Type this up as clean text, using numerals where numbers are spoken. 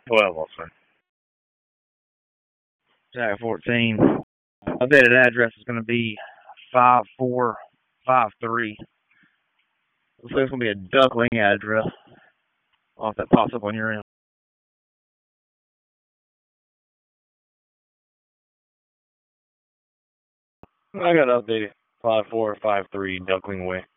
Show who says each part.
Speaker 1: 12 also.
Speaker 2: Jack 14. Updated address is going to be 5453. Looks like it's going to be a duckling address. I'll if that pops up on your end.
Speaker 1: I got updated 5453 Duckling Way.